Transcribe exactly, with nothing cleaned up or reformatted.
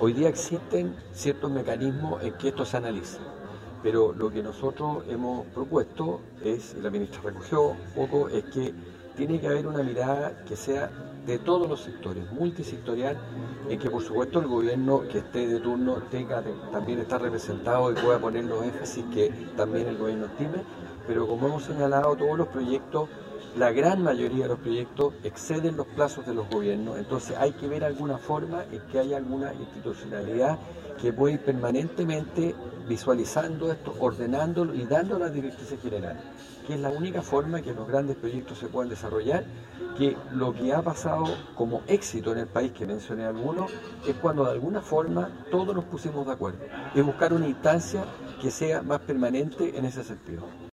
Hoy día existen ciertos mecanismos en que esto se analiza, pero lo que nosotros hemos propuesto es, y la ministra recogió un poco, es que tiene que haber una mirada que sea de todos los sectores, multisectorial, en que por supuesto el gobierno que esté de turno tenga de, también estar representado y pueda poner los énfasis que también el gobierno estime, pero como hemos señalado, todos los proyectos, la gran mayoría de los proyectos exceden los plazos de los gobiernos, entonces hay que ver alguna forma en que haya alguna institucionalidad que pueda ir permanentemente visualizando esto, ordenándolo y dando las directrices generales, que es la única forma que los grandes proyectos se puedan desarrollar, que lo que ha pasado como éxito en el país, que mencioné algunos, es cuando de alguna forma todos nos pusimos de acuerdo, es buscar una instancia que sea más permanente en ese sentido.